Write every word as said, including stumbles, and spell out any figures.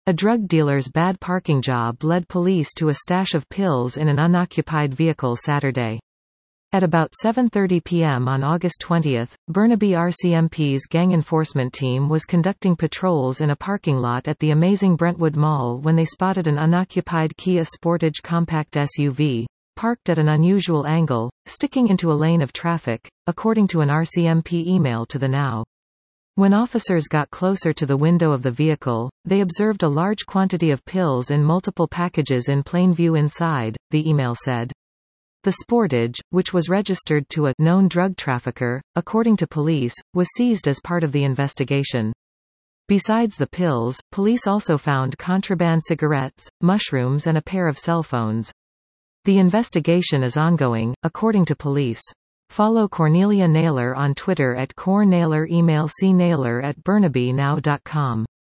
A drug dealer's bad parking job led police to a stash of pills in an unoccupied vehicle Saturday. At about seven thirty p m on August twentieth, Burnaby R C M P's gang enforcement team was conducting patrols in a parking lot at the Amazing Brentwood Mall when they spotted an unoccupied Kia Sportage compact S U V, parked at an unusual angle, sticking into a lane of traffic, according to an R C M P email to the Now. When officers got closer to the window of the vehicle, they observed a large quantity of pills in multiple packages in plain view inside, the email said. The Sportage, which was registered to a known drug trafficker, according to police, was seized as part of the investigation. Besides the pills, police also found contraband cigarettes, mushrooms and a pair of cell phones. The investigation is ongoing, according to police. Follow Cornelia Naylor on Twitter at Cor Naylor, email c naylor at burnaby now dot com.